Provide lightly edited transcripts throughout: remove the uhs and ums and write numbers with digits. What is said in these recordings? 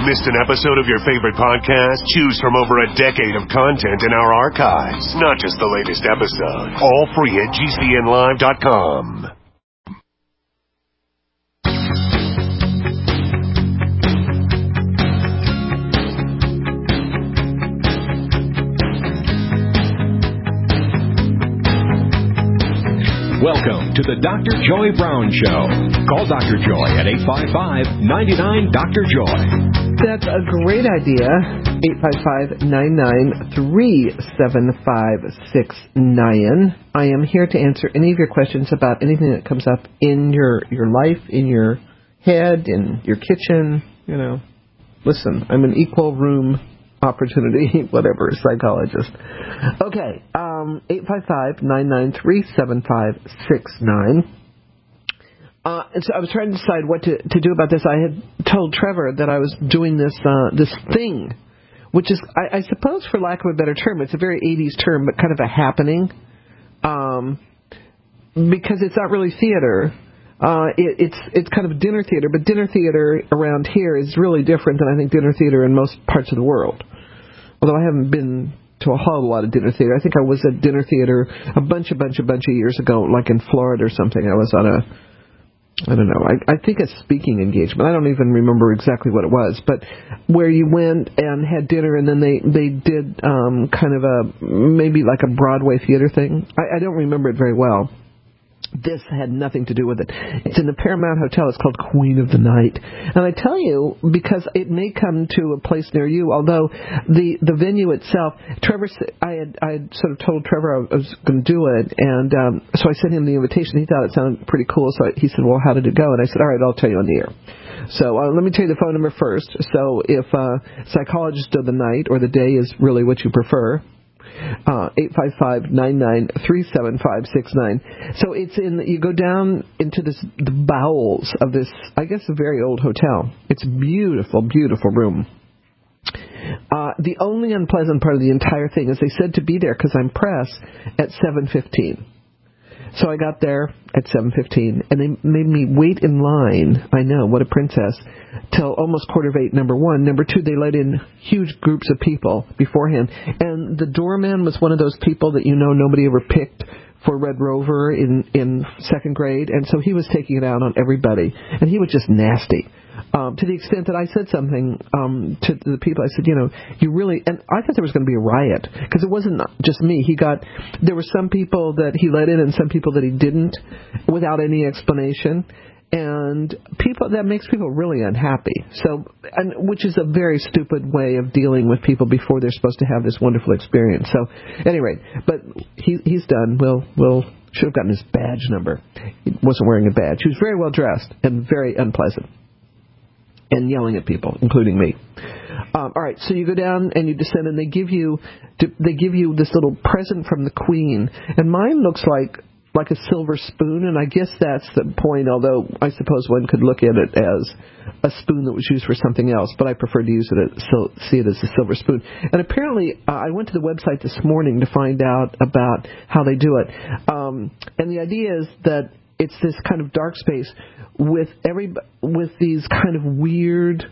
Missed an episode of your favorite podcast? Choose from over a decade of content in our archives, not just the latest episode. All free at GCNlive.com. Welcome to the Dr. Joy Brown Show. Call Dr. Joy at 855-99-DR-JOY. That's a great idea. 855-993-7569. I am here to answer any of your questions about anything that comes up in your life, in your head, in your kitchen. You know, listen, I'm an equal room opportunity, whatever, psychologist. Okay, 855-993-7569. And so I was trying to decide what to do about this. I had told Trevor that I was doing this thing, which is, I suppose, for lack of a better term, it's a very 80s term, but kind of a happening, because it's not really theater. It's kind of dinner theater, but dinner theater around here is really different than I think dinner theater in most parts of the world. Although I haven't been to a whole lot of dinner theater. I think I was at dinner theater a bunch of years ago, like in Florida or something. I was on I don't know, I think a speaking engagement. I don't even remember exactly what it was, but where you went and had dinner and then they did kind of maybe like a Broadway theater thing. I don't remember it very well. This had nothing to do with it. It's in the Paramount Hotel. It's called Queen of the Night. And I tell you, because it may come to a place near you, although the venue itself, Trevor, I had sort of told Trevor I was going to do it, and so I sent him the invitation. He thought it sounded pretty cool, so he said, well, how did it go? And I said, all right, I'll tell you on the air. So let me tell you the phone number first. So if psychologist of the night or the day is really what you prefer, 855-993-7569. So it's you go down into the bowels of this, I guess, a very old hotel. It's a beautiful, beautiful room. The only unpleasant part of the entire thing is they said to be there because I'm press at 7:15. So I got there at 7:15, and they made me wait in line. I know, what a princess. Till almost 7:45, number one. Number two, they let in huge groups of people beforehand. And the doorman was one of those people that nobody ever picked for Red Rover in second grade. And so he was taking it out on everybody. And he was just nasty. To the extent that I said something to the people. I said, you really... And I thought there was going to be a riot, because it wasn't just me. There were some people that he let in and some people that he didn't, without any explanation. And that makes people really unhappy. So, which is a very stupid way of dealing with people before they're supposed to have this wonderful experience. So, at any rate, but he's done. We'll should have gotten his badge number. He wasn't wearing a badge. He was very well dressed and very unpleasant, and yelling at people, including me. All right, so you go down and you descend, and they give you this little present from the Queen, and mine looks like a silver spoon, and I guess that's the point, although I suppose one could look at it as a spoon that was used for something else, but I prefer to see it as a silver spoon. And apparently, I went to the website this morning to find out about how they do it. And the idea is that it's this kind of dark space with these kind of weird,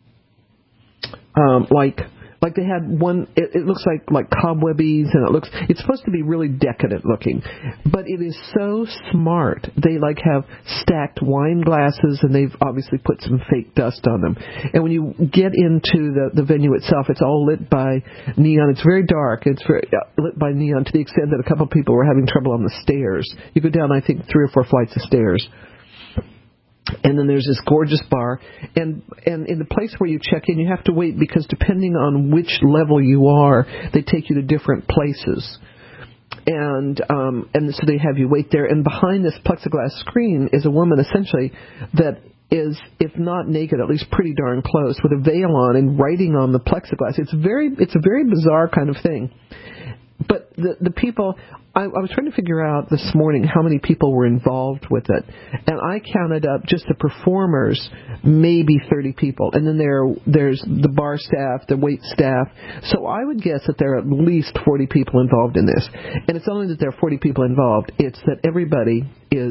like they had one, it looks like cobwebbies, and it's supposed to be really decadent looking, but it is so smart. They have stacked wine glasses, and they've obviously put some fake dust on them. And when you get into the venue itself, it's all lit by neon. It's very dark. It's very lit by neon, to the extent that a couple of people were having trouble on the stairs. You go down, I think, 3 or 4 flights of stairs. And then there's this gorgeous bar, and in the place where you check in, you have to wait, because depending on which level you are, they take you to different places. And so they have you wait there, and behind this plexiglass screen is a woman, essentially, that is, if not naked, at least pretty darn close, with a veil on and writing on the plexiglass. It's a very bizarre kind of thing. But the people, I was trying to figure out this morning how many people were involved with it. And I counted up just the performers, maybe 30 people. And then there's the bar staff, the wait staff. So I would guess that there are at least 40 people involved in this. And it's only that there are 40 people involved. It's that everybody is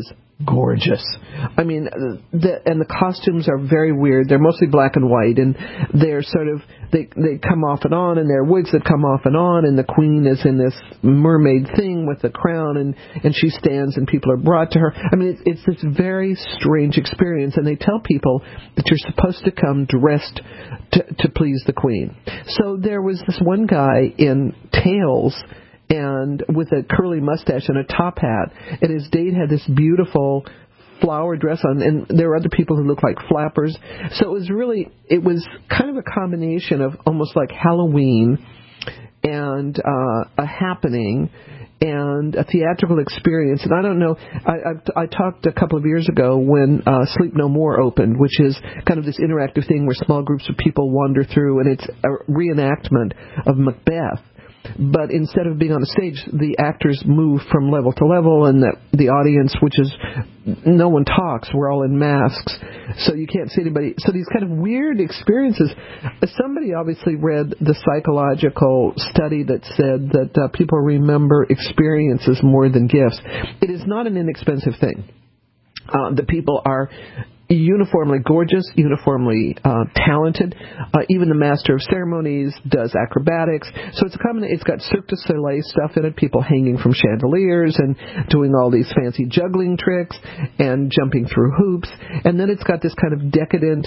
gorgeous. I mean, the costumes are very weird. They're mostly black and white, and they're sort of they come off and on, and they're wigs that come off and on, and the queen is in this mermaid thing with the crown, and she stands, and people are brought to her. I mean, it's this very strange experience, and they tell people that you're supposed to come dressed to please the queen. So there was this one guy in tails and with a curly mustache and a top hat, and his date had this beautiful flower dress on, and there were other people who looked like flappers. So it was kind of a combination of almost like Halloween and a happening and a theatrical experience. And I don't know, I talked a couple of years ago when Sleep No More opened, which is kind of this interactive thing where small groups of people wander through, and it's a reenactment of Macbeth. But instead of being on the stage, the actors move from level to level, and the audience, which is no one talks, we're all in masks, so you can't see anybody. So these kind of weird experiences. Somebody obviously read the psychological study that said that people remember experiences more than gifts. It is not an inexpensive thing. The people are uniformly gorgeous, uniformly talented. Even the master of ceremonies does acrobatics. So it's got Cirque du Soleil stuff in it, people hanging from chandeliers and doing all these fancy juggling tricks and jumping through hoops. And then it's got this kind of decadent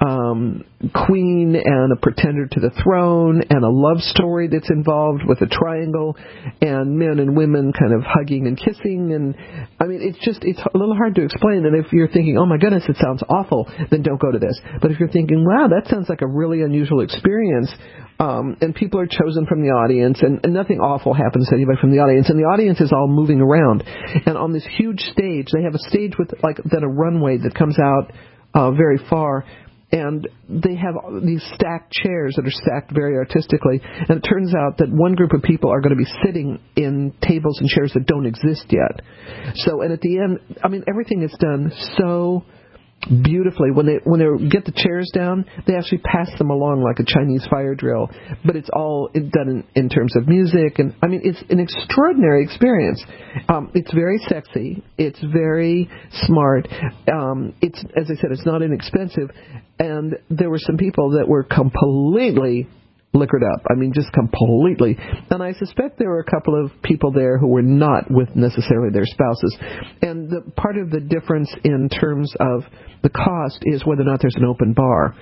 queen and a pretender to the throne and a love story that's involved with a triangle and men and women kind of hugging and kissing. And I mean, it's a little hard to explain. And if you're thinking, oh my goodness, it sounds awful, then don't go to this. But if you're thinking, wow, that sounds like a really unusual experience, and people are chosen from the audience, and nothing awful happens to anybody from the audience, and the audience is all moving around. And on this huge stage, they have a stage with then a runway that comes out very far, and they have these stacked chairs that are stacked very artistically. And it turns out that one group of people are going to be sitting in tables and chairs that don't exist yet. So, and at the end, I mean, everything is done so beautifully. When they get the chairs down, they actually pass them along like a Chinese fire drill. But it's all done in terms of music, and I mean, it's an extraordinary experience. It's very sexy. It's very smart. It's, as I said, it's not inexpensive. And there were some people that were completely liquored up. I mean, just completely. And I suspect there were a couple of people there who were not with necessarily their spouses. And part of the difference in terms of the cost is whether or not there's an open bar.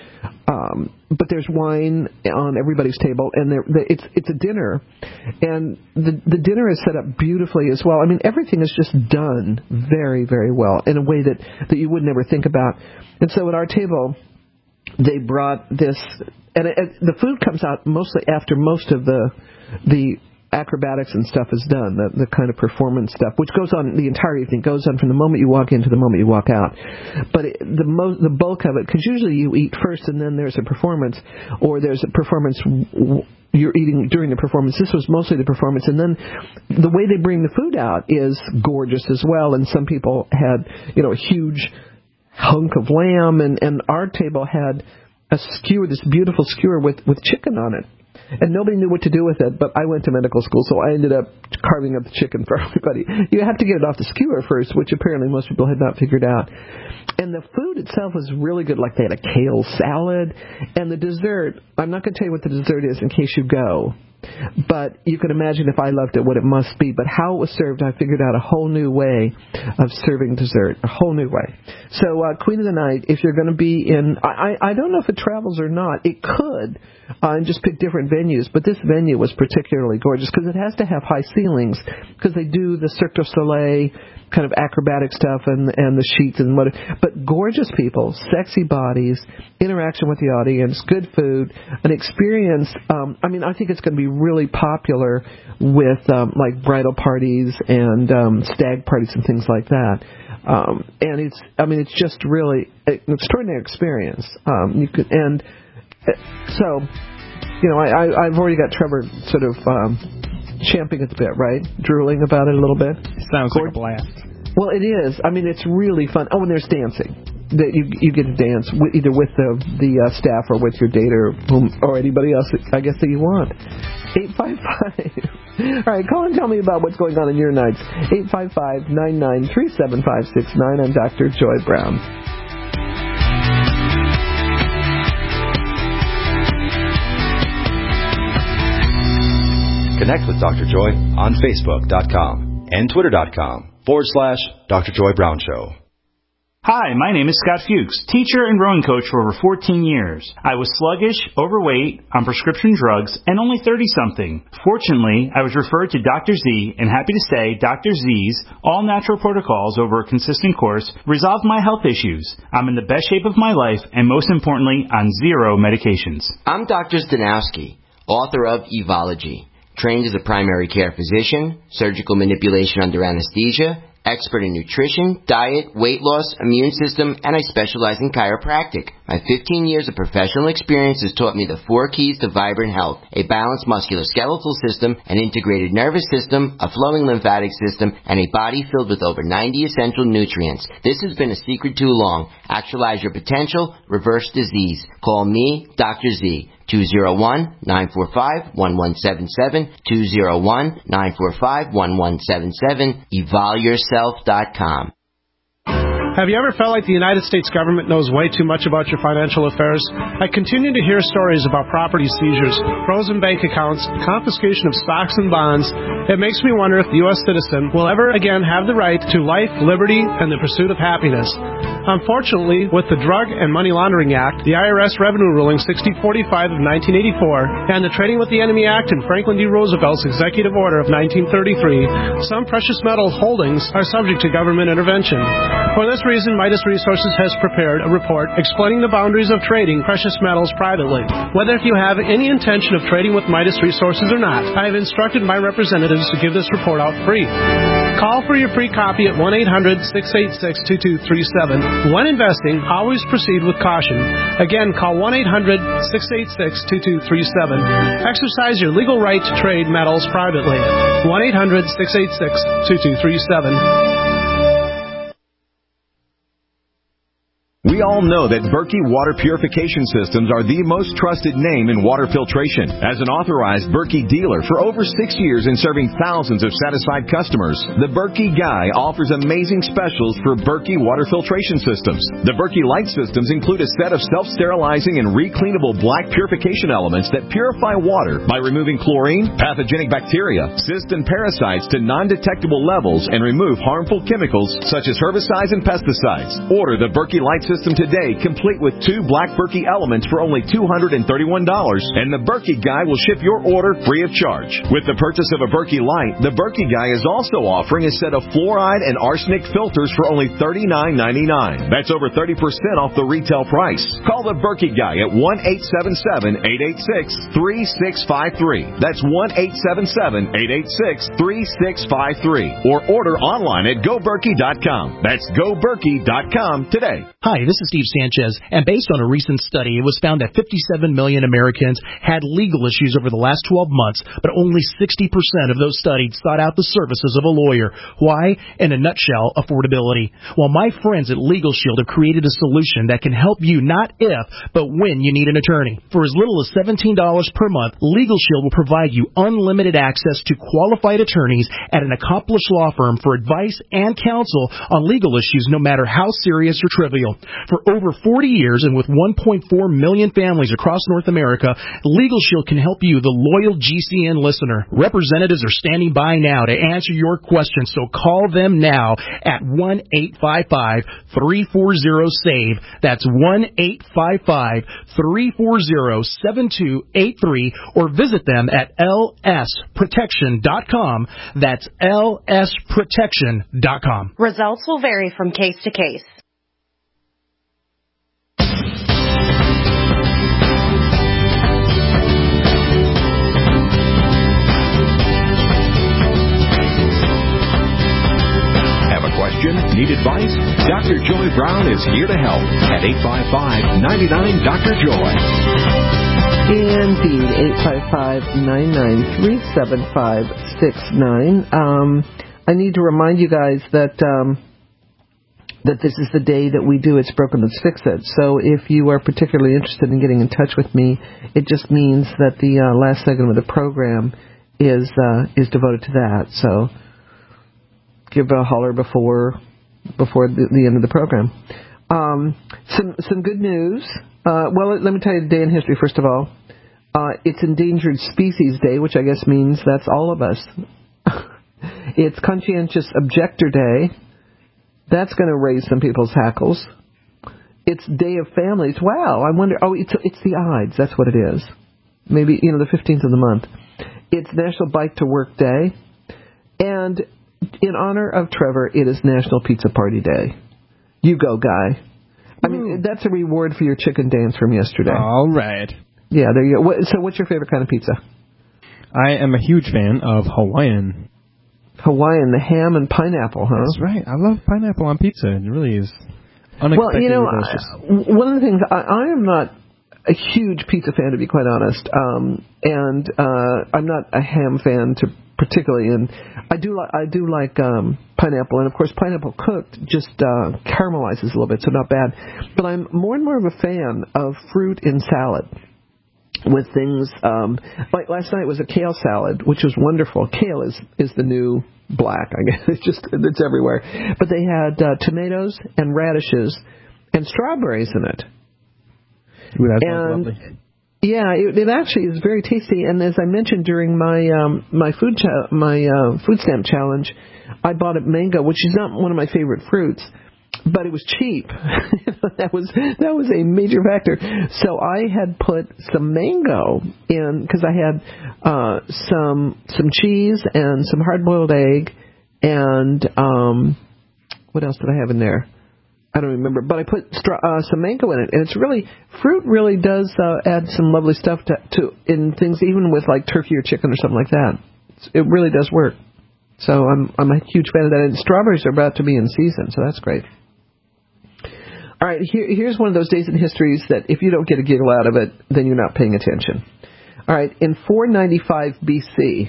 But there's wine on everybody's table, and it's a dinner. And the dinner is set up beautifully as well. I mean, everything is just done very, very well in a way that you would never think about. And so at our table, they brought this, and the food comes out mostly after most of the acrobatics and stuff is done, the kind of performance stuff, which goes on the entire evening, goes on from the moment you walk in to the moment you walk out. But the bulk of it, because usually you eat first and then there's a performance, or there's a performance you're eating during the performance. This was mostly the performance, and then the way they bring the food out is gorgeous as well. And some people had, a huge hunk of lamb, and our table had a skewer, this beautiful skewer with chicken on it. And nobody knew what to do with it, but I went to medical school, so I ended up carving up the chicken for everybody. You have to get it off the skewer first, which apparently most people had not figured out. And the food itself was really good. Like, they had a kale salad. And the dessert, I'm not going to tell you what the dessert is in case you go, but you can imagine if I loved it, what it must be. But how it was served, I figured out a whole new way of serving dessert, a whole new way. So Queen of the Night, if you're going to be in, I don't know if it travels or not. It could, and just pick different venues. But this venue was particularly gorgeous because it has to have high ceilings, because they do the Cirque du Soleil kind of acrobatic stuff and the sheets and what. But gorgeous people, sexy bodies, interaction with the audience, good food, an experience. I think it's going to be really popular with like bridal parties and stag parties and things like that. And it's just really an extraordinary experience. I've already got Trevor sort of champing at the bit, right? Drooling about it a little bit. Sounds like a blast. Well, it is. I mean, it's really fun. Oh, and there's dancing. That you get to dance either with the staff or with your date or anybody else, I guess, that you want. 855. All right, call and tell me about what's going on in your nights. 855-993-7569. I'm Dr. Joy Brown. Connect with Dr. Joy on Facebook.com and Twitter.com/Dr. Joy Brown Show. Hi, my name is Scott Fuchs, teacher and rowing coach for over 14 years. I was sluggish, overweight, on prescription drugs, and only 30-something. Fortunately, I was referred to Dr. Z, and happy to say Dr. Z's all-natural protocols over a consistent course resolved my health issues. I'm in the best shape of my life, and most importantly, on 0 medications. I'm Dr. Stanowski, author of Evology, trained as a primary care physician, surgical manipulation under anesthesia, expert in nutrition, diet, weight loss, immune system, and I specialize in chiropractic. My 15 years of professional experience has taught me the 4 keys to vibrant health: a balanced musculoskeletal system, an integrated nervous system, a flowing lymphatic system, and a body filled with over 90 essential nutrients. This has been a secret too long. Actualize your potential, reverse disease. Call me, Dr. Z. 201-945-1177, 201-945-1177, evolyourself.com. Have you ever felt like the United States government knows way too much about your financial affairs? I continue to hear stories about property seizures, frozen bank accounts, confiscation of stocks and bonds. It makes me wonder if the U.S. citizen will ever again have the right to life, liberty, and the pursuit of happiness. Unfortunately, with the Drug and Money Laundering Act, the IRS Revenue Ruling 6045 of 1984, and the Trading with the Enemy Act and Franklin D. Roosevelt's Executive Order of 1933, some precious metal holdings are subject to government intervention. For this reason, Midas Resources has prepared a report explaining the boundaries of trading precious metals privately. Whether you have any intention of trading with Midas Resources or not, I have instructed my representatives to give this report out free. Call for your free copy at 1-800-686-2237. When investing, always proceed with caution. Again, call 1-800-686-2237. Exercise your legal right to trade metals privately. 1-800-686-2237. We all know that Berkey Water Purification Systems are the most trusted name in water filtration. As an authorized Berkey dealer for over 6 years and serving thousands of satisfied customers, the Berkey Guy offers amazing specials for Berkey Water Filtration Systems. The Berkey Light Systems include a set of self-sterilizing and recleanable black purification elements that purify water by removing chlorine, pathogenic bacteria, cysts, and parasites to non-detectable levels and remove harmful chemicals such as herbicides and pesticides. Order the Berkey Light System today, complete with 2 black Berkey elements for only $231, and the Berkey Guy will ship your order free of charge. With the purchase of a Berkey Light, the Berkey Guy is also offering a set of fluoride and arsenic filters for only $39.99. That's over 30% off the retail price. Call the Berkey Guy at 1-877-886-3653. That's 1-877-886-3653. Or order online at GoBerkey.com. That's GoBerkey.com today. Hi, this is Steve Sanchez, and based on a recent study, it was found that 57 million Americans had legal issues over the last 12 months, but only 60% of those studied sought out the services of a lawyer. Why? In a nutshell, affordability. Well, my friends at Legal Shield have created a solution that can help you not if, but when you need an attorney. For as little as $17 per month, Legal Shield will provide you unlimited access to qualified attorneys at an accomplished law firm for advice and counsel on legal issues, no matter how serious or trivial. For over 40 years and with 1.4 million families across North America, Legal Shield can help you, the loyal GCN listener. Representatives are standing by now to answer your questions, so call them now at 1-855-340-SAVE. That's 1-855-340-7283, or visit them at lsprotection.com. That's lsprotection.com. Results will vary from case to case. Question? Need advice? Dr. Joy Brown is here to help at 855-99-DR-JOY. Indeed, 855-993-7569. I need to remind you guys that that this is the day that we do It's Broken, Let's Fix It. So if you are particularly interested in getting in touch with me, it just means that the last segment of the program is devoted to that. So give a holler before the end of the program. Some good news. Well, let me tell you the day in history, first of all. It's Endangered Species Day, which I guess means that's all of us. It's Conscientious Objector Day. That's going to raise some people's hackles. It's Day of Families. Wow, I wonder. Oh, it's the Ides. That's what it is. Maybe, the 15th of the month. It's National Bike to Work Day. And in honor of Trevor, it is National Pizza Party Day. You go, guy. I mean, that's a reward for your chicken dance from yesterday. All right. Yeah, there you go. So what's your favorite kind of pizza? I am a huge fan of Hawaiian. Hawaiian, the ham and pineapple, huh? That's right. I love pineapple on pizza. It really is unexpectedly delicious. One of the things, I am not a huge pizza fan, to be quite honest, and I'm not a ham fan particularly, and I do like pineapple, and of course pineapple cooked just caramelizes a little bit, so not bad. But I'm more and more of a fan of fruit in salad. With things like last night was a kale salad, which was wonderful. Kale is the new black, I guess. It's everywhere. But they had tomatoes and radishes and strawberries in it. Ooh, that sounds lovely. Yeah, it actually is very tasty. And as I mentioned during my food stamp challenge, I bought a mango, which is not one of my favorite fruits. But it was cheap. That was a major factor. So I had put some mango in because I had some cheese and some hard-boiled egg and what else did I have in there? I don't remember. But I put some mango in it, and it's fruit really does add some lovely stuff to in things, even with like turkey or chicken or something like that. It really does work. So I'm a huge fan of that. And strawberries are about to be in season, so that's great. All right, here's one of those days in history that if you don't get a giggle out of it, then you're not paying attention. All right, in 495 BC,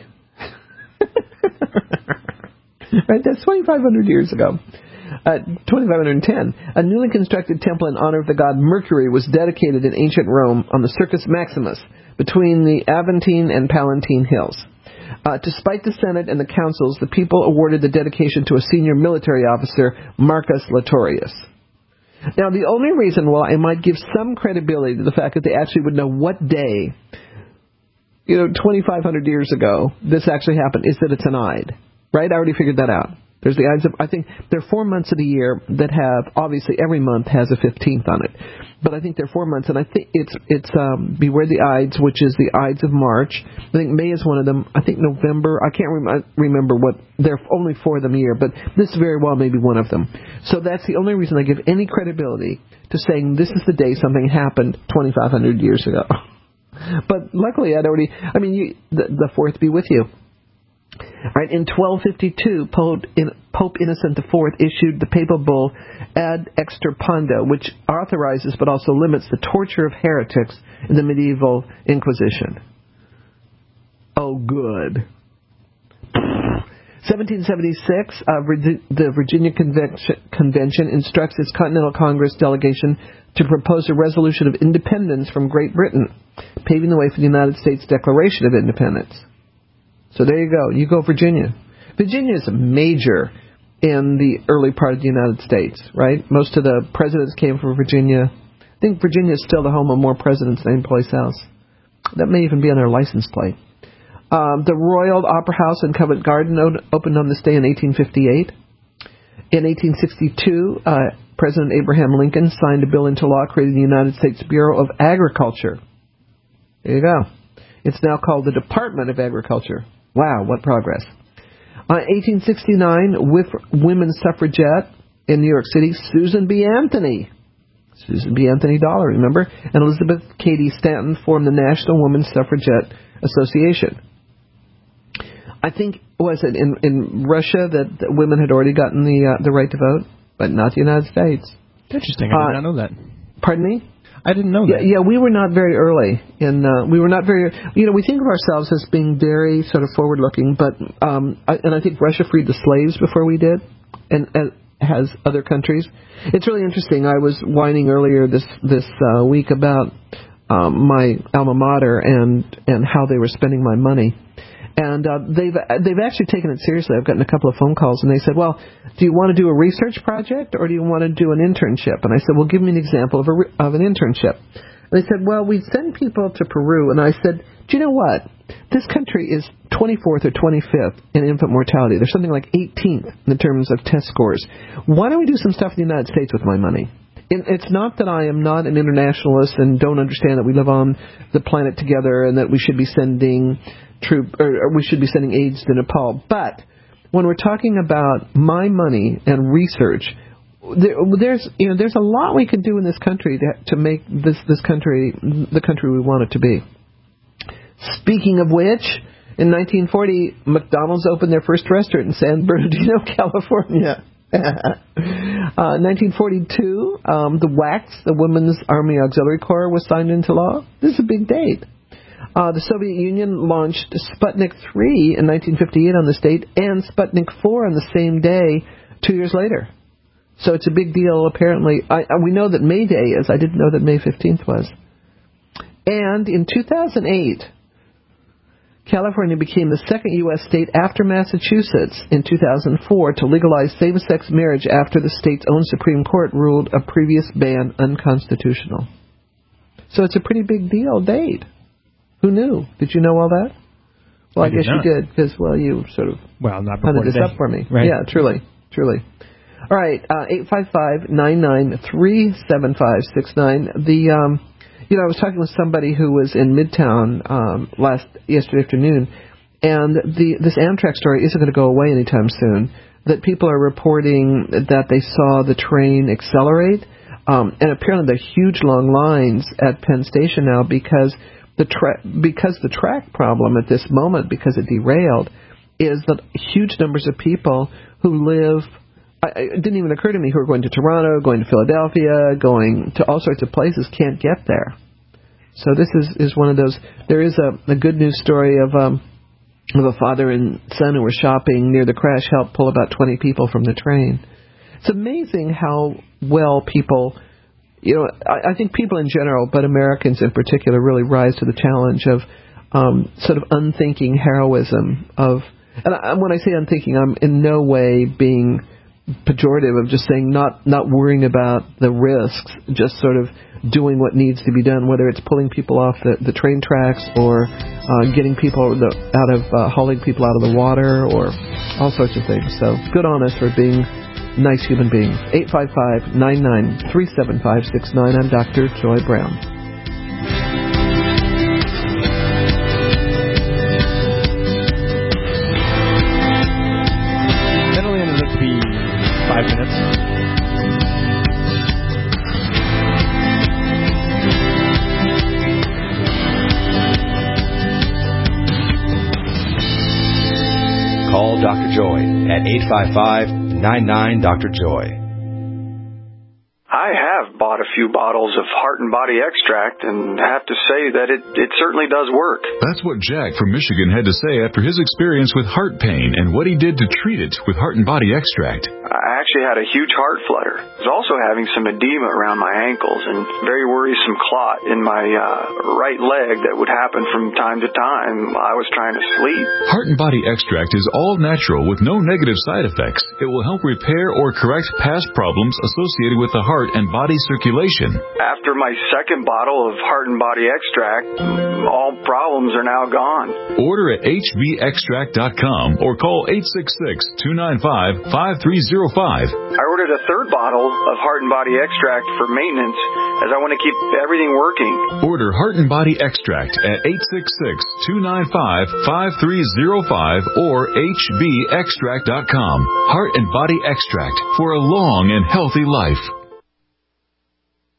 right, that's 2,500 years ago, 2,510, a newly constructed temple in honor of the god Mercury was dedicated in ancient Rome on the Circus Maximus between the Aventine and Palatine hills. Despite the Senate and the councils, the people awarded the dedication to a senior military officer, Marcus Latorius. Now, the only reason why I might give some credibility to the fact that they actually would know what day, 2,500 years ago, this actually happened, is that it's an Ide, right? I already figured that out. There's the Ides I think there are 4 months of the year that have, obviously every month has a 15th on it. But I think there are 4 months, and I think it's Beware the Ides, which is the Ides of March. I think May is one of them. I think November, I can't remember what, there are only 4 of them a year, but this very well may be one of them. So that's the only reason I give any credibility to saying this is the day something happened 2,500 years ago. But luckily the 4th be with you. All right, in 1252, Pope Innocent IV issued the papal bull Ad Extirpando, which authorizes but also limits the torture of heretics in the medieval Inquisition. Oh, good. 1776, the Virginia Convention instructs its Continental Congress delegation to propose a resolution of independence from Great Britain, paving the way for the United States Declaration of Independence. So there you go. You go Virginia. Virginia is a major in the early part of the United States, right? Most of the presidents came from Virginia. I think Virginia is still the home of more presidents than any place else. That may even be on their license plate. The Royal Opera House in Covent Garden opened on this day in 1858. In 1862, President Abraham Lincoln signed a bill into law creating the United States Bureau of Agriculture. There you go. It's now called the Department of Agriculture. Wow, what progress. 1869, women's suffragette in New York City, Susan B. Anthony. Susan B. Anthony Dollar, remember? And Elizabeth Cady Stanton formed the National Women's Suffragette Association. I think, was it in Russia that women had already gotten the right to vote, but not the United States? Interesting, I did not know that. Pardon me? I didn't know that. Yeah, we were not very early. We think of ourselves as being very sort of forward-looking, but I think Russia freed the slaves before we did, and has other countries. It's really interesting. I was whining earlier this week about my alma mater and how they were spending my money. And they've actually taken it seriously. I've gotten a couple of phone calls, and they said, well, do you want to do a research project or do you want to do an internship? And I said, well, give me an example of an internship. And they said, well, we send people to Peru. And I said, do you know what? This country is 24th or 25th in infant mortality. There's something like 18th in terms of test scores. Why don't we do some stuff in the United States with my money? It's not that I am not an internationalist and don't understand that we live on the planet together and that we should be sending we should be sending aids to Nepal. But when we're talking about my money and research, there's a lot we can do in this country to make this country the country we want it to be. Speaking of which, in 1940, McDonald's opened their first restaurant in San Bernardino, California. 1942, the WACS, the Women's Army Auxiliary Corps, was signed into law. This is a big date. The Soviet Union launched Sputnik 3 in 1958 on this date, and Sputnik 4 on the same day 2 years later. So it's a big deal, apparently. We know that May Day is. I didn't know that May 15th was. And in 2008, California became the second U.S. state after Massachusetts in 2004 to legalize same-sex marriage after the state's own Supreme Court ruled a previous ban unconstitutional. So it's a pretty big deal date. Who knew? Did you know all that? Well, I guess you did, because, you sort of hunted this up for me. Right. Yeah, truly. All right, 855-993-7569. I was talking with somebody who was in Midtown yesterday afternoon, and this Amtrak story isn't going to go away anytime soon. That people are reporting that they saw the train accelerate, and apparently there are huge long lines at Penn Station now because the track problem at this moment, because it derailed, is that huge numbers of people who live. It didn't even occur to me who are going to Toronto, going to Philadelphia, going to all sorts of places can't get there. So this is one of those. There is a good news story of a father and son who were shopping near the crash, helped pull about 20 people from the train. It's amazing how well people, I think people in general, but Americans in particular, really rise to the challenge of sort of unthinking heroism. And when I say unthinking, I'm in no way being pejorative of just saying not worrying about the risks, just sort of doing what needs to be done, whether it's pulling people off the train tracks or getting people hauling people out of the water or all sorts of things. So good on us for being nice human beings. 855-993-7569. I'm Dr. Joy Brown. That only ended up to be 5 minutes. Call Dr. Joy at 855-99-DR-JOY. I have bought a few bottles of Heart and Body Extract and have to say that it certainly does work. That's what Jack from Michigan had to say after his experience with heart pain and what he did to treat it with Heart and Body Extract. I actually had a huge heart flutter. I was also having some edema around my ankles and very worrisome clot in my right leg that would happen from time to time while I was trying to sleep. Heart and Body Extract is all natural with no negative side effects. It will help repair or correct past problems associated with the heart and body circulation. After my second bottle of Heart and Body Extract, all problems are now gone. Order at hvextract.com or call 866-295-5305. I ordered a third bottle of Heart and Body Extract for maintenance as I want to keep everything working. Order Heart and Body Extract at 866-295-5305 or hvextract.com. Heart and Body Extract for a long and healthy life.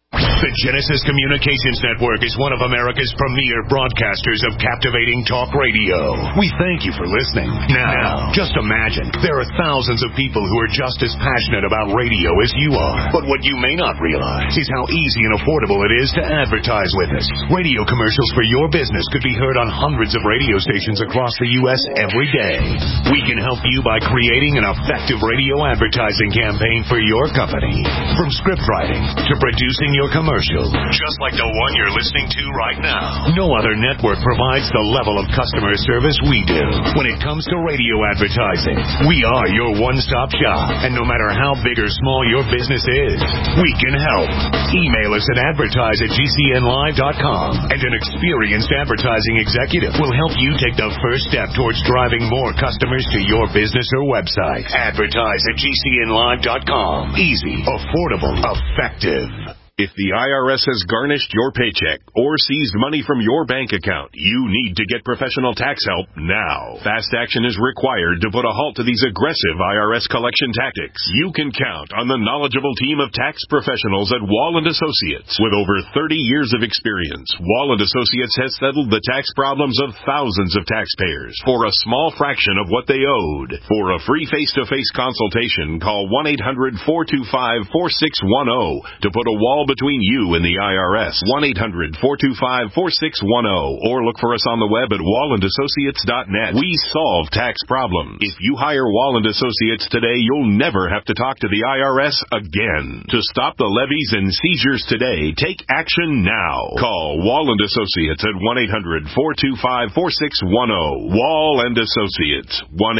The Genesis Communications Network is one of America's premier broadcasters of captivating talk radio. We thank you for listening. Now, just imagine, there are thousands of people who are just as passionate about radio as you are. But what you may not realize is how easy and affordable it is to advertise with us. Radio commercials for your business could be heard on hundreds of radio stations across the U.S. every day. We can help you by creating an effective radio advertising campaign for your company. From script writing to producing your commercial, just like the one you're listening to right now. No other network provides the level of customer service we do. When it comes to radio advertising, we are your one-stop shop. And no matter how big or small your business is, we can help. Email us at advertise@gcnlive.com, and an experienced advertising executive will help you take the first step towards driving more customers to your business or website. Advertise@gcnlive.com. Easy, affordable, effective. If the IRS has garnished your paycheck or seized money from your bank account, you need to get professional tax help now. Fast action is required to put a halt to these aggressive IRS collection tactics. You can count on the knowledgeable team of tax professionals at Wall & Associates. With over 30 years of experience, Wall & Associates has settled the tax problems of thousands of taxpayers for a small fraction of what they owed. For a free face-to-face consultation, call 1-800-425-4610 to put a wall between you and the IRS. 1-800-425-4610, or look for us on the web at wallandassociates.net. We solve tax problems. If you hire Wall & Associates today, you'll never have to talk to the IRS again. To stop the levies and seizures today, take action now. Call Wall & Associates at 1-800-425-4610. Wall & Associates,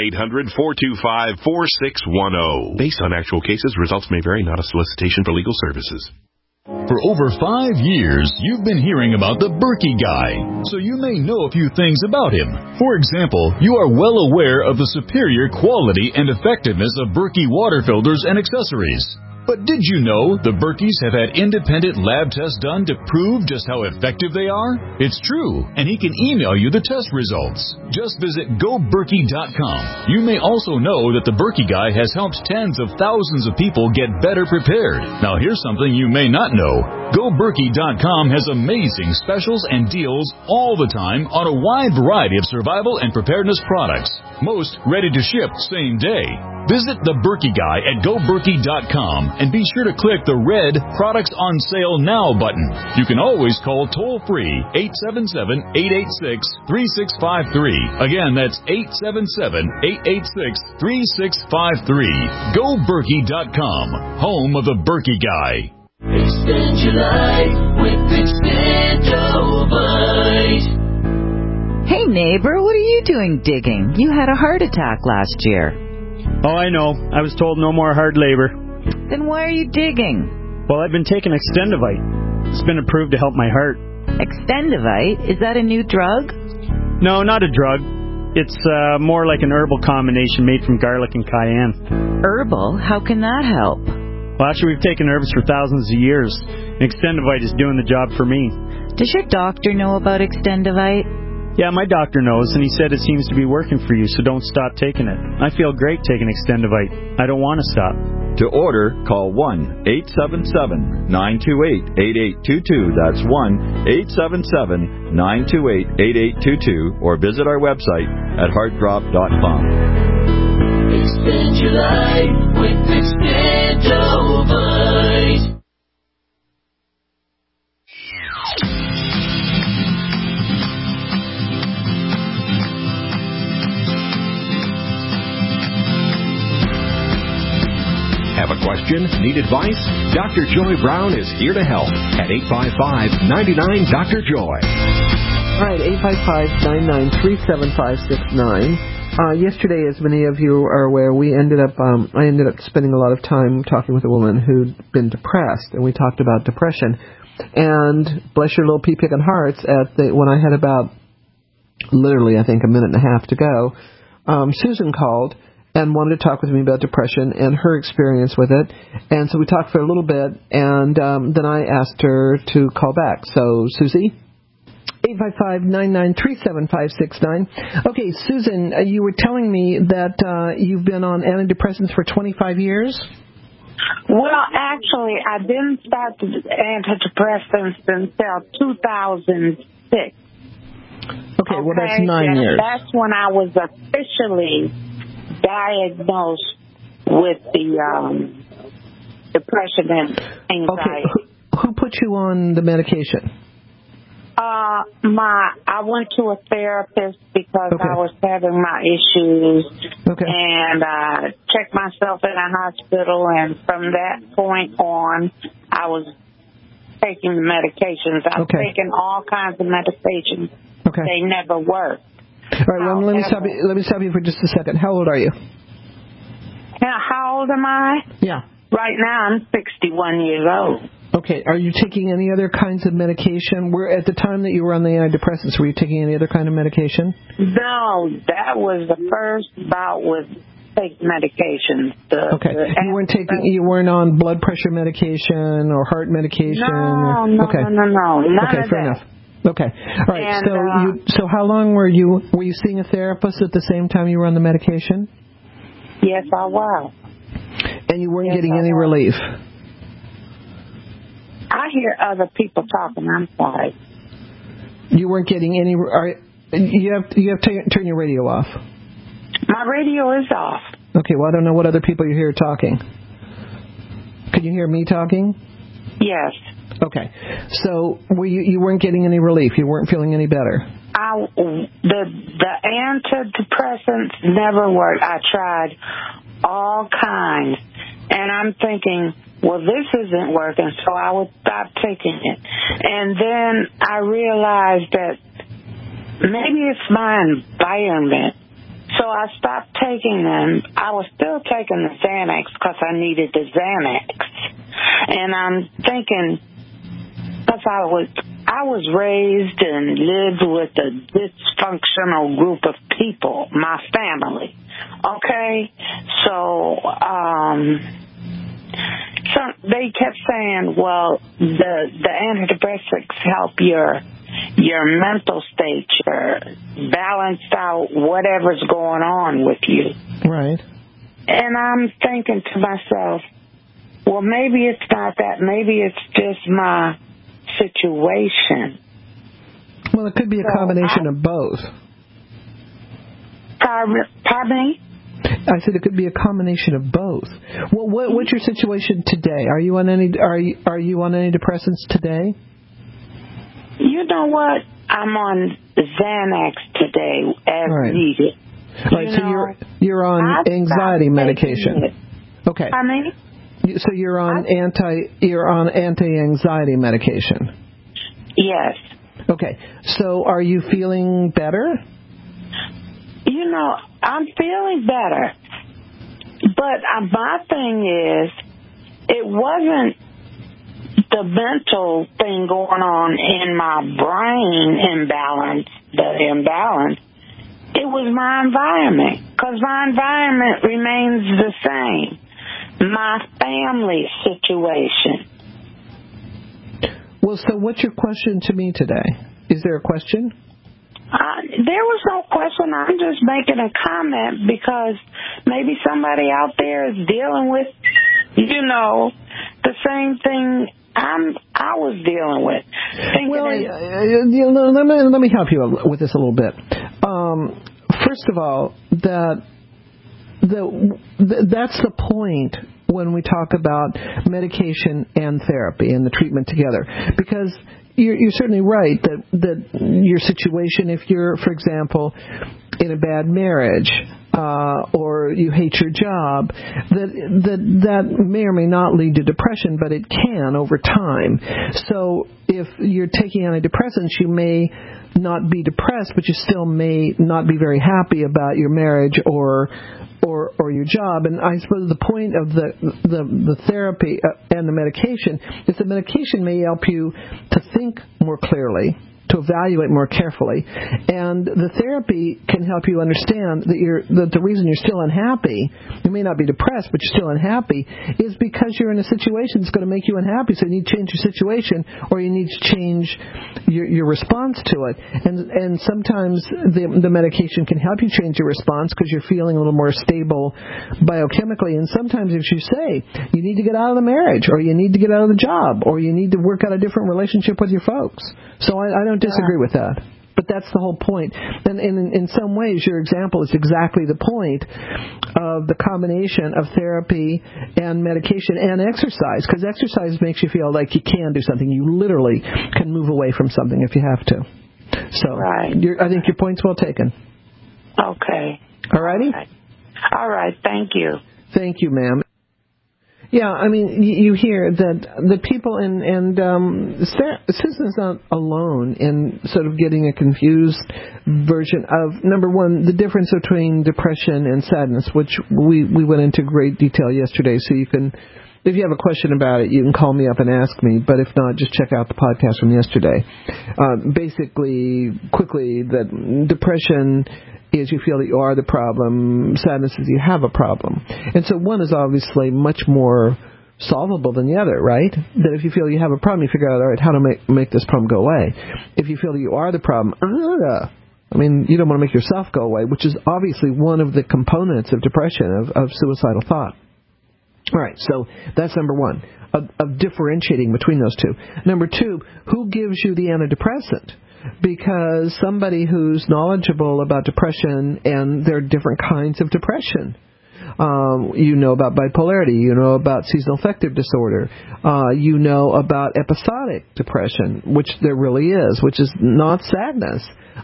1-800-425-4610. Based on actual cases, results may vary, not a solicitation for legal services. For over 5 years, you've been hearing about the Berkey guy, so you may know a few things about him. For example, you are well aware of the superior quality and effectiveness of Berkey water filters and accessories. But did you know the Berkeys have had independent lab tests done to prove just how effective they are? It's true, and he can email you the test results. Just visit GoBerkey.com. You may also know that the Berkey guy has helped tens of thousands of people get better prepared. Now here's something you may not know. GoBerkey.com has amazing specials and deals all the time on a wide variety of survival and preparedness products. Most ready to ship same day. Visit the Berkey guy at GoBerkey.com and be sure to click the red Products on Sale Now button. You can always call toll-free 877-886-3653. Again, that's 877-886-3653. GoBerkey.com, home of the Berkey guy. Extend your life with Extendovite. Hey neighbor, what are you doing digging? You had a heart attack last year. Oh, I know. I was told no more hard labor. Then why are you digging? Well, I've been taking Extendovite. It's been approved to help my heart. Extendovite? Is that a new drug? No, not a drug. It's more like an herbal combination made from garlic and cayenne. Herbal? How can that help? Well, actually, we've taken herbs for thousands of years. Extendovite is doing the job for me. Does your doctor know about Extendovite? Yeah, my doctor knows, and he said it seems to be working for you, so don't stop taking it. I feel great taking Extendovite. I don't want to stop. To order, call 1-877-928-8822. That's 1-877-928-8822, or visit our website at heartdrop.com. Extend your life with Extendovite. Have a question? Need advice? Dr. Joy Brown is here to help at 855-99-DR-JOY. All right, 855-993-7569. Yesterday, as many of you are aware, I ended up spending a lot of time talking with a woman who'd been depressed, and we talked about depression. And bless your little pea-picking hearts, when I had about literally, I think, a minute and a half to go, Susan called and wanted to talk with me about depression and her experience with it. And so we talked for a little bit, and then I asked her to call back. So, Susie? 855-993-7569. Okay, Susan, you were telling me that you've been on antidepressants for 25 years? Well, actually, I didn't start the antidepressants until 2006. Okay, well, that's 9 years. That's when I was officially diagnosed with the depression and anxiety. Okay, who put you on the medication? I went to a therapist because I was having my issues, and I checked myself in a hospital, and from that point on, I was taking the medications. I've taken all kinds of medications. Okay. They never worked. All right, well, let me stop you for just a second. How old are you? How old am I? Yeah. Right now, I'm 61 years old. Okay. Are you taking any other kinds of medication? At the time that you were on the antidepressants, were you taking any other kind of medication? No, that was the first bout with taking medications. You weren't on blood pressure medication or heart medication? No, none of fair enough. Okay. All right. And, so how long were you seeing a therapist at the same time you were on the medication? Yes, I was. And you weren't getting any relief? I hear other people talking. I'm sorry. You weren't getting any. You have to turn your radio off. My radio is off. Okay. Well, I don't know what other people you hear talking. Can you hear me talking? Yes. Okay. So you weren't getting any relief. You weren't feeling any better. The antidepressants never worked. I tried all kinds, and I'm thinking, well, this isn't working, so I would stop taking it. And then I realized that maybe it's my environment. So I stopped taking them. I was still taking the Xanax because I needed the Xanax. And I'm thinking, because I was raised and lived with a dysfunctional group of people, my family. Okay? So they kept saying, well, the antidepressants help your mental state, balance out whatever's going on with you. Right. And I'm thinking to myself, well, maybe it's not that. Maybe it's just my situation. Well, it could be a combination of both. Pardon me? I said it could be a combination of both. Well, what's your situation today? Are you on any antidepressants today? You know what? I'm on Xanax today as needed. All right, so you're on anxiety medication. Okay. I mean? So you're on anti-anxiety medication. Yes. Okay. So are you feeling better? You know, I'm feeling better. But my thing is, it wasn't the mental thing going on in my brain the imbalance. It was my environment, because my environment remains the same. My family situation. Well, so what's your question to me today? Is there a question? There was no question. I'm just making a comment because maybe somebody out there is dealing with, the same thing I was dealing with. Let me help you with this a little bit. First of all, that's the point when we talk about medication and therapy and the treatment together, because you're certainly right that your situation, if you're, for example, in a bad marriage or you hate your job, that may or may not lead to depression, but it can over time. So if you're taking antidepressants, you may not be depressed, but you still may not be very happy about your marriage or your job. And I suppose the point of the therapy and the medication is the medication may help you to think more clearly, to evaluate more carefully. And the therapy can help you understand that the reason you're still unhappy, you may not be depressed, but you're still unhappy, is because you're in a situation that's going to make you unhappy. So you need to change your situation, or you need to change your response to it. And sometimes the medication can help you change your response because you're feeling a little more stable biochemically. And sometimes if you say you need to get out of the marriage, or you need to get out of the job, or you need to work out a different relationship with your folks. So I don't disagree with that. But that's the whole point. And in some ways, your example is exactly the point of the combination of therapy and medication and exercise, because exercise makes you feel like you can do something. You literally can move away from something if you have to. So I think your point's well taken. Okay. All righty? All right. Thank you. Thank you, ma'am. Yeah, I mean, you hear that the people, and Susan's not alone in sort of getting a confused version of, number one, the difference between depression and sadness, which we went into great detail yesterday. So you can, if you have a question about it, you can call me up and ask me. But if not, just check out the podcast from yesterday. Basically, quickly, that depression is you feel that you are the problem. Sadness is you have a problem. And so one is obviously much more solvable than the other, right? That if you feel you have a problem, you figure out, all right, how to make this problem go away. If you feel that you are the problem, I mean, you don't want to make yourself go away, which is obviously one of the components of depression, of suicidal thought. All right, so that's number one, of differentiating between those two. Number two, who gives you the antidepressant? Because somebody who's knowledgeable about depression, and there are different kinds of depression. You know about bipolarity. You know about seasonal affective disorder. You know about episodic depression, which there really is, which is not sadness.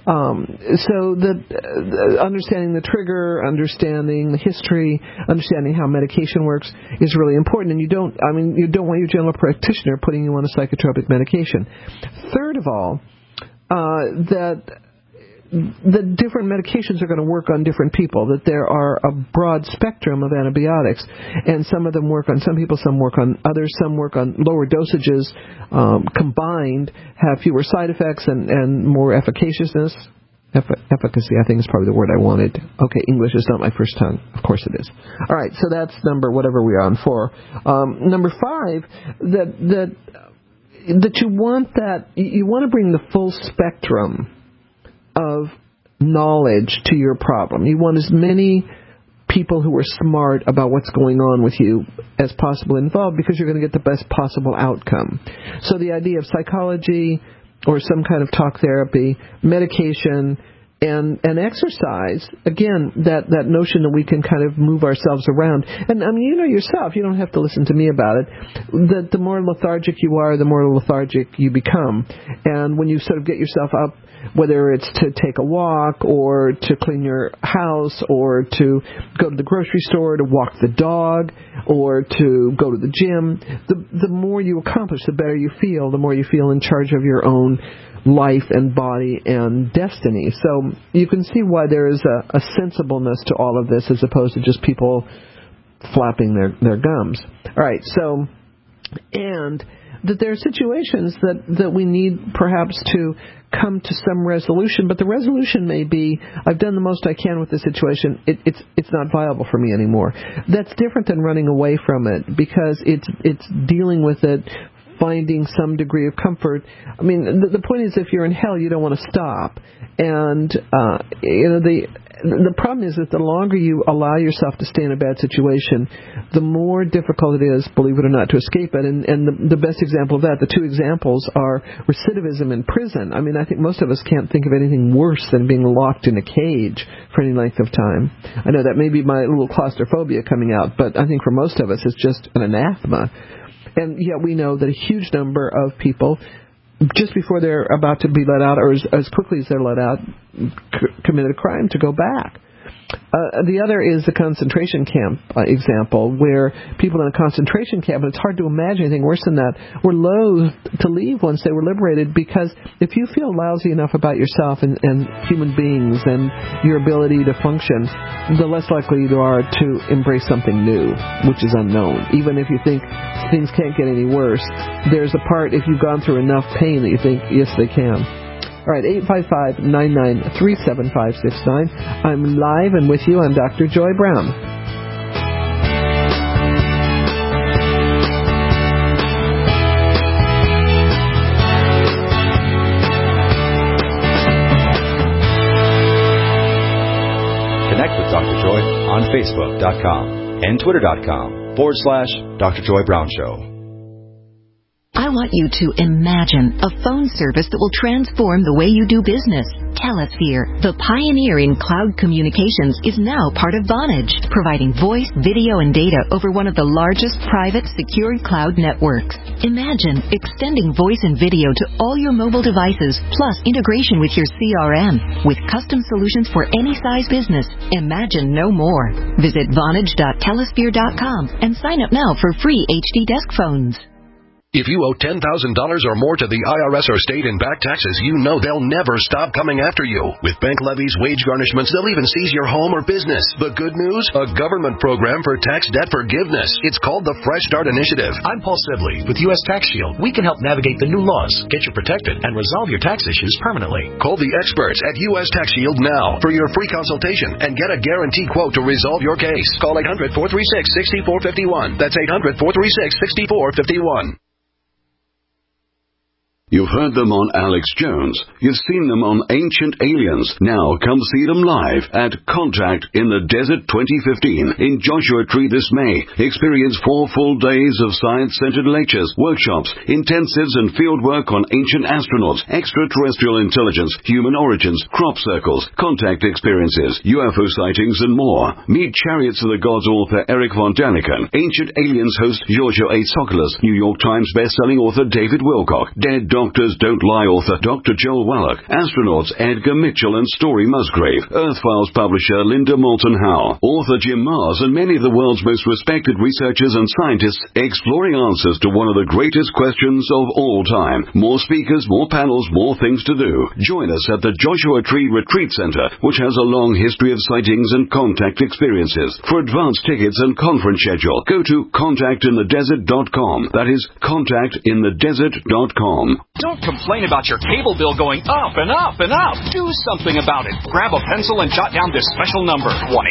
So understanding the trigger, understanding the history, understanding how medication works is really important. And you don't want your general practitioner putting you on a psychotropic medication. Third of all, that the different medications are going to work on different people, that there are a broad spectrum of antibiotics, and some of them work on some people, some work on others, some work on lower dosages, combined have fewer side effects and more efficaciousness. Efficacy, I think, is probably the word I wanted. Okay, English is not my first tongue. Of course it is. All right, so that's number whatever we are on 4. Number 5, that you want to bring the full spectrum of knowledge to your problem. You want as many people who are smart about what's going on with you as possible involved, because you're going to get the best possible outcome. So the idea of psychology or some kind of talk therapy, medication, and exercise, again, that notion that we can kind of move ourselves around. And I mean, you know yourself, you don't have to listen to me about it, that the more lethargic you are, the more lethargic you become. And when you sort of get yourself up, whether it's to take a walk or to clean your house or to go to the grocery store, to walk the dog, or to go to the gym, the more you accomplish, the better you feel, the more you feel in charge of your own life and body and destiny. So you can see why there is a sensibleness to all of this, as opposed to just people flapping their gums. All right, so, and that there are situations that we need perhaps to come to some resolution, but the resolution may be, I've done the most I can with the situation, it's not viable for me anymore. That's different than running away from it, because it's dealing with it, finding some degree of comfort. I mean, the point is, if you're in hell, you don't want to stop. And the problem is that the longer you allow yourself to stay in a bad situation, the more difficult it is, believe it or not, to escape it. And the best example of that, the two examples, are recidivism in prison. I mean, I think most of us can't think of anything worse than being locked in a cage for any length of time. I know that may be my little claustrophobia coming out, but I think for most of us it's just an anathema. And yet we know that a huge number of people, just before they're about to be let out, or as quickly as they're let out, committed a crime to go back. The other is the concentration camp example, where people in a concentration camp, and it's hard to imagine anything worse than that, were loath to leave once they were liberated, because if you feel lousy enough about yourself and human beings and your ability to function, the less likely you are to embrace something new, which is unknown. Even if you think things can't get any worse, there's a part, if you've gone through enough pain, that you think, yes, they can. All right, 855-993-7569. I'm live and with you. I'm Dr. Joy Brown. Connect with Dr. Joy on Facebook.com and Twitter.com/Dr. Joy Brown Show. I want you to imagine a phone service that will transform the way you do business. Telesphere, the pioneer in cloud communications, is now part of Vonage, providing voice, video, and data over one of the largest private secured cloud networks. Imagine extending voice and video to all your mobile devices, plus integration with your CRM. With custom solutions for any size business, imagine no more. Visit Vonage.telesphere.com and sign up now for free HD desk phones. If you owe $10,000 or more to the IRS or state in back taxes, you know they'll never stop coming after you. With bank levies, wage garnishments, they'll even seize your home or business. The good news? A government program for tax debt forgiveness. It's called the Fresh Start Initiative. I'm Paul Sibley with U.S. Tax Shield. We can help navigate the new laws, get you protected, and resolve your tax issues permanently. Call the experts at U.S. Tax Shield now for your free consultation and get a guaranteed quote to resolve your case. Call 800-436-6451. That's 800-436-6451. You've heard them on Alex Jones. You've seen them on Ancient Aliens. Now come see them live at Contact in the Desert 2015 in Joshua Tree this May. Experience 4 full days of science-centered lectures, workshops, intensives, and fieldwork on ancient astronauts, extraterrestrial intelligence, human origins, crop circles, contact experiences, UFO sightings, and more. Meet Chariots of the Gods author Eric von Daniken, Ancient Aliens host Giorgio A. Tsoukalos, New York Times best-selling author David Wilcock, Dead Doctors Don't Lie author Dr. Joel Wallach, astronauts Edgar Mitchell and Story Musgrave, Earth Files publisher Linda Moulton Howe, author Jim Mars, and many of the world's most respected researchers and scientists exploring answers to one of the greatest questions of all time. More speakers, more panels, more things to do. Join us at the Joshua Tree Retreat Center, which has a long history of sightings and contact experiences. For advance tickets and conference schedule, go to contactinthedesert.com. That is contactinthedesert.com. Don't complain about your cable bill going up and up and up. Do something about it. Grab a pencil and jot down this special number,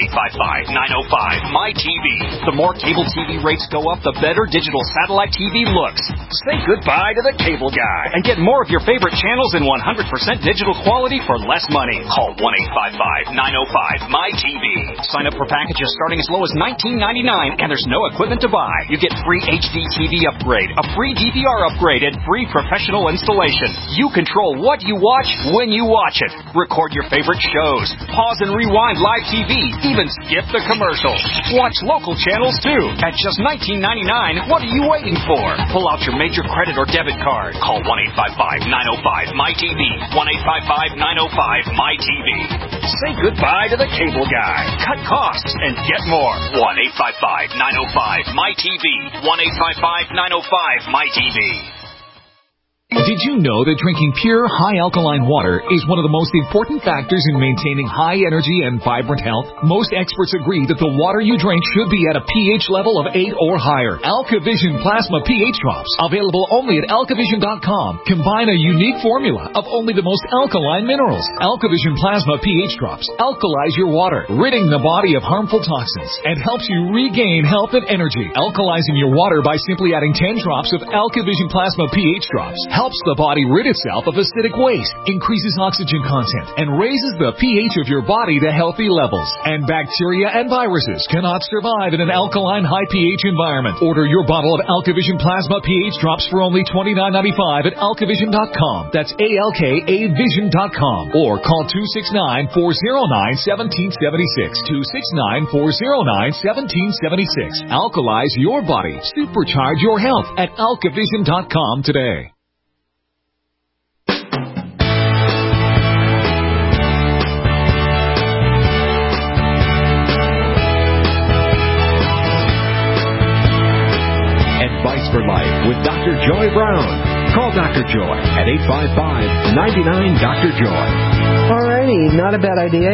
1-855-905-MY-TV. The more cable TV rates go up, the better digital satellite TV looks. Say goodbye to the cable guy and get more of your favorite channels in 100% digital quality for less money. Call 1-855-905-MY-TV. Sign up for packages starting as low as $19.99, and there's no equipment to buy. You get free HD TV upgrade, a free DVR upgrade, and free professional installation. You control what you watch when you watch it. Record your favorite shows. Pause and rewind live TV. Even skip the commercials. Watch local channels too. At just $19.99, what are you waiting for? Pull out your major credit or debit card. Call 1-855-905-MY-TV. 1-855-905-MY-TV. Say goodbye to the cable guy. Cut costs and get more. 1-855-905-MY-TV. 1-855-905-MY-TV. Did you know that drinking pure, high alkaline water is one of the most important factors in maintaining high energy and vibrant health? Most experts agree that the water you drink should be at a pH level of 8 or higher. AlkaVision Plasma pH Drops, available only at alkavision.com, combine a unique formula of only the most alkaline minerals. AlkaVision Plasma pH Drops alkalize your water, ridding the body of harmful toxins, and helps you regain health and energy. Alkalizing your water by simply adding 10 drops of AlkaVision Plasma pH Drops helps the body rid itself of acidic waste, increases oxygen content, and raises the pH of your body to healthy levels. And bacteria and viruses cannot survive in an alkaline high pH environment. Order your bottle of AlkaVision Plasma pH Drops for only $29.95 at alkavision.com. That's ALKAvision.com. Or call 269-409-1776. 269-409-1776. Alkalize your body. Supercharge your health at alkavision.com today. Advice for Life with Dr. Joy Brown. Call Dr. Joy at 855-99-DR-JOY. Alrighty, not a bad idea.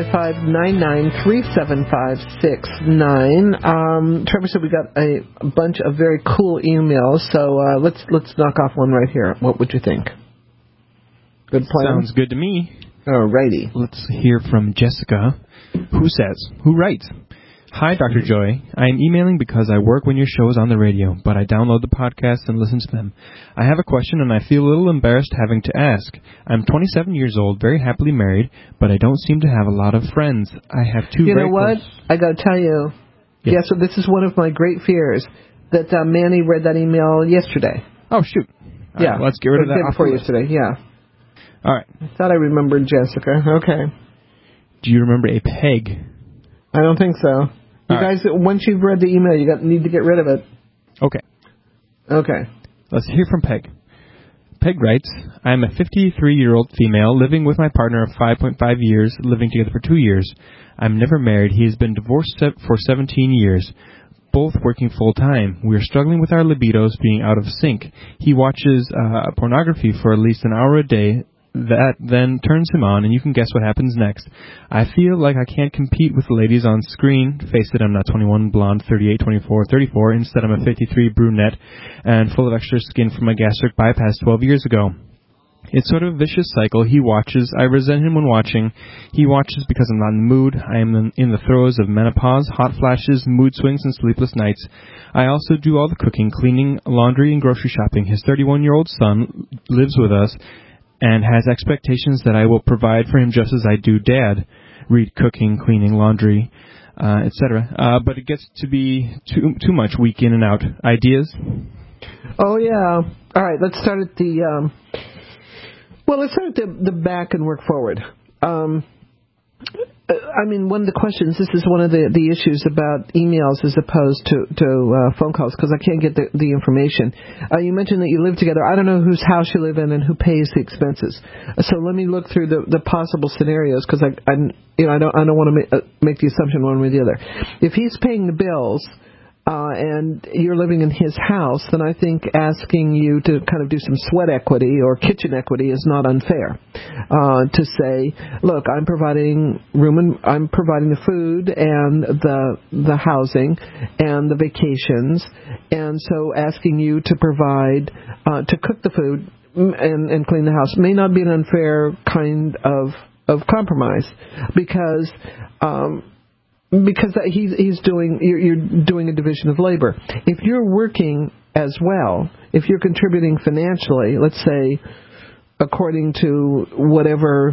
855-993-7569. Trevor said we got a bunch of very cool emails, so let's knock off one right here. What would you think? Good plan. Sounds good to me. Alrighty. Let's hear from Jessica, who writes, "Hi, Dr. Joy. I am emailing because I work when your show is on the radio, but I download the podcasts and listen to them. I have a question, and I feel a little embarrassed having to ask. I'm 27 years old, very happily married, but I don't seem to have a lot of friends. I have two. You know what? I got to tell you. Yeah, so this is one of my great fears, that Manny read that email yesterday. Oh, shoot. Yeah. Right, let's get rid of that. Before yesterday, yeah. All right. I thought I remembered Jessica. Okay. Do you remember a peg? I don't think so. You guys, once you've read the email, you need to get rid of it. Okay. Okay. Let's hear from Peg. Peg writes, I am a 53-year-old female living with my partner of 5.5 years, living together for 2 years. I'm never married. He has been divorced for 17 years, both working full-time. We are struggling with our libidos being out of sync. He watches pornography for at least an hour a day. That then turns him on, and you can guess what happens next. I feel like I can't compete with the ladies on screen. Face it, I'm not 21, blonde, 38, 24, 34. Instead, I'm a 53, brunette, and full of extra skin from my gastric bypass 12 years ago. It's sort of a vicious cycle. He watches. I resent him when watching. He watches because I'm not in the mood. I am in the throes of menopause, hot flashes, mood swings, and sleepless nights. I also do all the cooking, cleaning, laundry, and grocery shopping. His 31-year-old son lives with us and has expectations that I will provide for him just as I do Dad. Read cooking, cleaning, laundry, etc. But it gets to be too much week in and out. Ideas? Oh, yeah. All right, let's start at the... let's start at the back and work forward. One of the questions, this is one of the issues about emails as opposed to phone calls, because I can't get the information. You mentioned that you live together. I don't know whose house you live in and who pays the expenses. So let me look through the possible scenarios, because I don't want to make the assumption one way or the other. If he's paying the bills, and you're living in his house, then I think asking you to kind of do some sweat equity or kitchen equity is not unfair. To say, look, I'm providing the food and the housing and the vacations, and so asking you to provide to cook the food and clean the house may not be an unfair kind of compromise, because he's doing, you're doing a division of labor. If you're working as well, if you're contributing financially, let's say according to whatever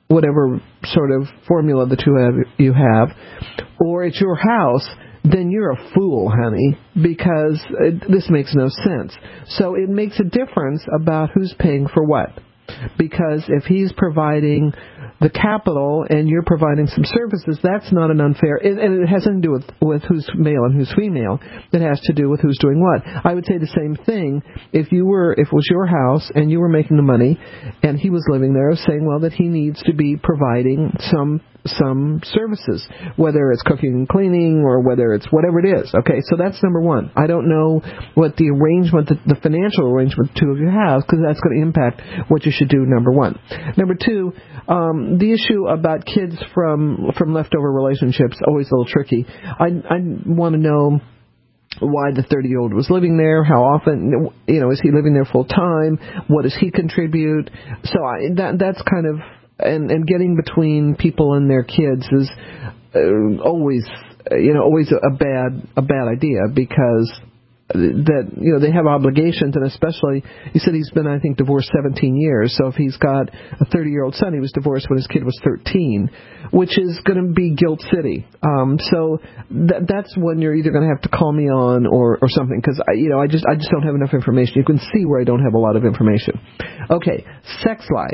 sort of formula that you have, or it's your house, then you're a fool, honey, because this makes no sense. So it makes a difference about who's paying for what. Because if he's providing the capital and you're providing some services, that's not an unfair, and it has nothing to do with who's male and who's female. It has to do with who's doing what. I would say the same thing if it was your house and you were making the money and he was living there, saying, well, that he needs to be providing some services, whether it's cooking and cleaning or whether it's whatever it is. Okay, so that's number one. I don't know what the arrangement, the financial arrangement the two of you have, because that's going to impact what you should do, number one. Number two, the issue about kids from leftover relationships, always a little tricky. I want to know why the 30-year-old was living there, how often, is he living there full time, what does he contribute? So that's kind of, and getting between people and their kids is always a bad idea, because they have obligations, and especially, you said he's been, I think, divorced 17 years, so if he's got a 30-year-old son, he was divorced when his kid was 13, which is going to be guilt city. So that's when you're either going to have to call me on or something, because I just don't have enough information. You can see where I don't have a lot of information. Okay, sex life.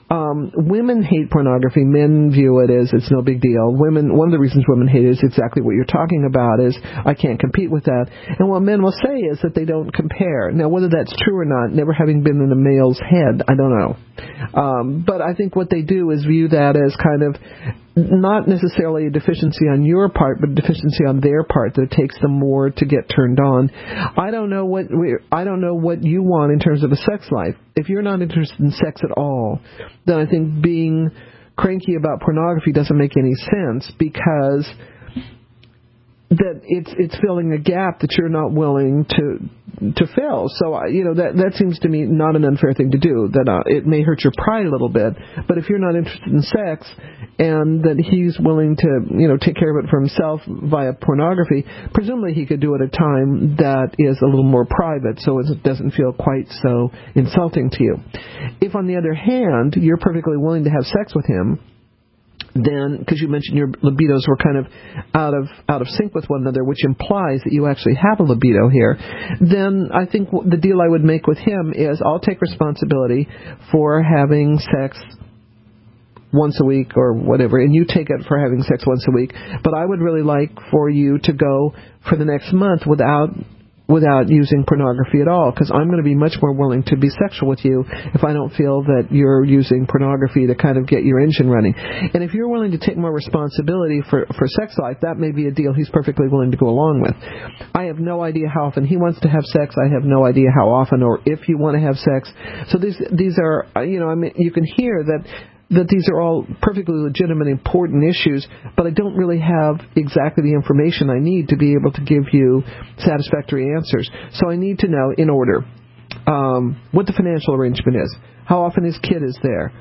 Women hate pornography. Men view it as it's no big deal. Women, one of the reasons women hate it is exactly what you're talking about, is I can't compete with that. And what men will say is that they don't compare. Now, whether that's true or not, never having been in a male's head, I don't know. But I think what they do is view that as kind of not necessarily a deficiency on your part, but a deficiency on their part, that it takes them more to get turned on. I don't know what you want in terms of a sex life. If you're not interested in sex at all, then I think being cranky about pornography doesn't make any sense, because that it's filling a gap that you're not willing to fill. So that seems to me not an unfair thing to do. That it may hurt your pride a little bit, but if you're not interested in sex and that he's willing to take care of it for himself via pornography, presumably he could do it at a time that is a little more private, so it doesn't feel quite so insulting to you. If on the other hand you're perfectly willing to have sex with him, then, because you mentioned your libidos were kind of out of sync with one another, which implies that you actually have a libido here, then I think the deal I would make with him is I'll take responsibility for having sex once a week or whatever, and you take it for having sex once a week, but I would really like for you to go for the next month without using pornography at all, because I'm going to be much more willing to be sexual with you if I don't feel that you're using pornography to kind of get your engine running. And if you're willing to take more responsibility for sex life, that may be a deal he's perfectly willing to go along with. I have no idea how often he wants to have sex. I have no idea how often or if you want to have sex. So these are, you can hear that these are all perfectly legitimate, important issues, but I don't really have exactly the information I need to be able to give you satisfactory answers. So I need to know, in order, what the financial arrangement is, how often his kid is there,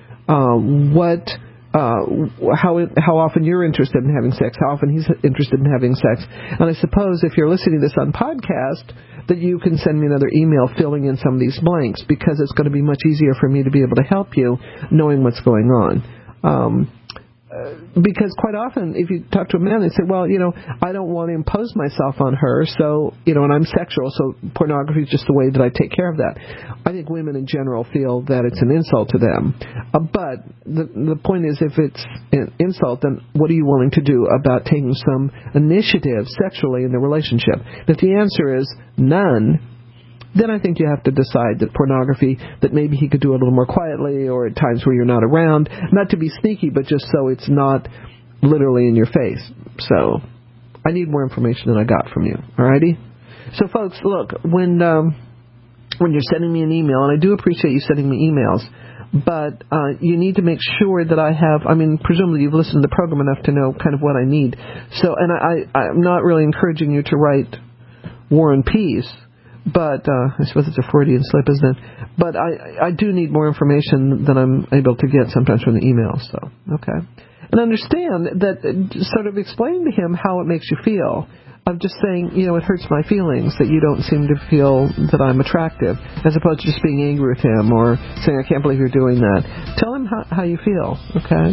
how often you're interested in having sex, how often he's interested in having sex. And I suppose if you're listening to this on podcast, that you can send me another email filling in some of these blanks, because it's going to be much easier for me to be able to help you knowing what's going on. Because quite often, if you talk to a man, they say, well, I don't want to impose myself on her, so, and I'm sexual, so pornography is just the way that I take care of that. I think women in general feel that it's an insult to them. But the point is, if it's an insult, then what are you willing to do about taking some initiative sexually in the relationship? If the answer is none, then I think you have to decide that pornography, that maybe he could do it a little more quietly or at times where you're not around, not to be sneaky, but just so it's not literally in your face. So I need more information than I got from you. Alrighty? So folks, look, when you're sending me an email, and I do appreciate you sending me emails, but you need to make sure that I have, presumably you've listened to the program enough to know kind of what I need. So, and I'm not really encouraging you to write War and Peace, but I suppose it's a Freudian slip, isn't it? But I do need more information than I'm able to get sometimes from the emails. So, okay. And understand that, sort of explain to him how it makes you feel. I'm just saying, it hurts my feelings that you don't seem to feel that I'm attractive, as opposed to just being angry with him or saying, I can't believe you're doing that. Tell him how you feel, okay?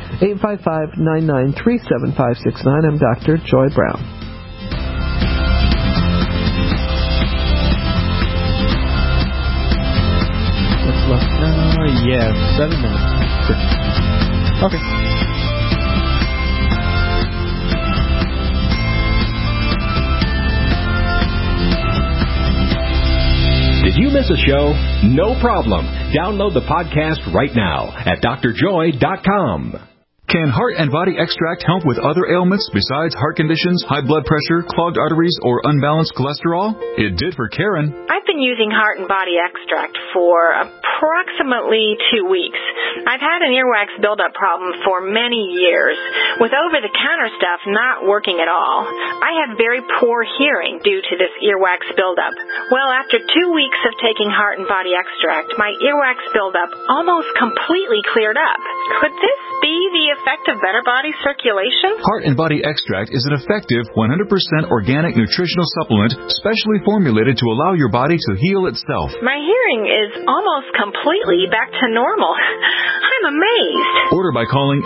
855-993-7569. I'm Dr. Joy Brown. Yeah, 7 minutes. Okay. Did you miss a show? No problem. Download the podcast right now at drjoy.com. Can Heart and Body Extract help with other ailments besides heart conditions, high blood pressure, clogged arteries, or unbalanced cholesterol? It did for Karen. I've been using Heart and Body Extract for approximately 2 weeks. I've had an earwax buildup problem for many years, with over-the-counter stuff not working at all. I have very poor hearing due to this earwax buildup. Well, after 2 weeks of taking Heart and Body Extract, my earwax buildup almost completely cleared up. Could this be the effect of better body circulation? Heart and Body Extract is an effective 100% organic nutritional supplement specially formulated to allow your body to heal itself. My hearing is almost completely back to normal. I'm amazed. Order by calling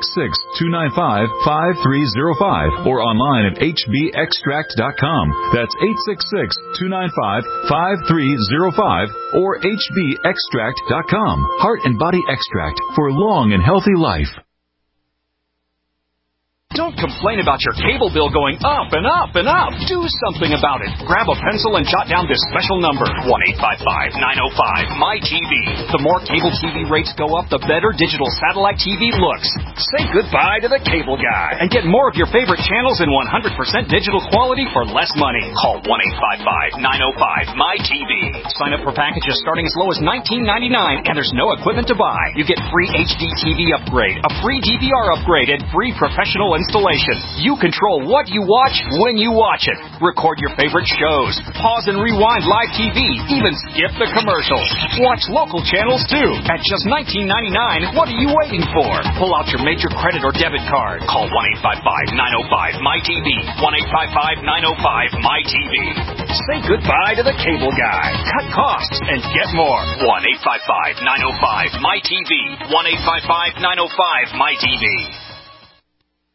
866-295-5305 or online at hbextract.com. That's 866-295-5305 or hbextract.com. Heart and Body Extract for long and healthy life. Don't complain about your cable bill going up and up and up. Do something about it. Grab a pencil and jot down this special number, 1-855-905-MyTV. The more cable TV rates go up, the better digital satellite TV looks. Say goodbye to the cable guy and get more of your favorite channels in 100% digital quality for less money. Call 1-855-905-MyTV. Sign up for packages starting as low as $19.99, and there's no equipment to buy. You get free HD TV upgrade, a free DVR upgrade, and free professional installation. installation. You control what you watch when you watch it. Record your favorite shows. Pause and rewind live TV. Even skip the commercials. Watch local channels too. At just $19.99, what are you waiting for? Pull out your major credit or debit card. Call 1-855-905-MyTV. 1-855-905-MyTV. Say goodbye to the cable guy. Cut costs and get more. 1-855-905-MyTV. 1-855-905-MyTV.